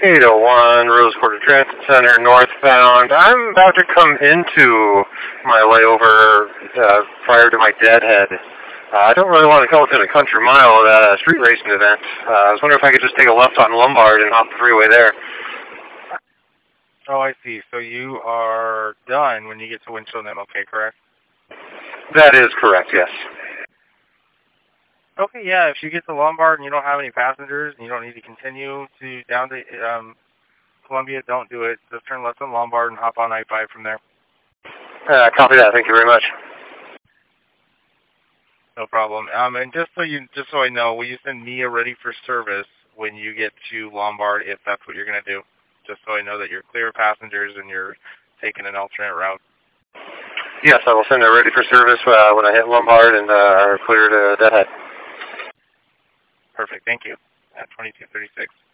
801 Rose Quarter Transit Center, northbound. I'm about to come into my layover prior to my deadhead. I don't really want to go within a country mile of that street racing event. I was wondering if I could just take a left on Lombard and hop the freeway there. Oh, I see. So you are done when you get to Winchell and MLK, correct? That is correct, yes. Okay, yeah, if you get to Lombard and you don't have any passengers and you don't need to continue to down to Columbia, don't do it. Just turn left on Lombard and hop on I-5 from there. Copy that. Thank you very much. No problem. And just so I know, will you send me a ready for service when you get to Lombard if that's what you're going to do? Just so I know that you're clear of passengers and you're taking an alternate route. Yes, I will send a ready for service when I hit Lombard and are clear to Deadhead. Perfect. Thank you. At 2236.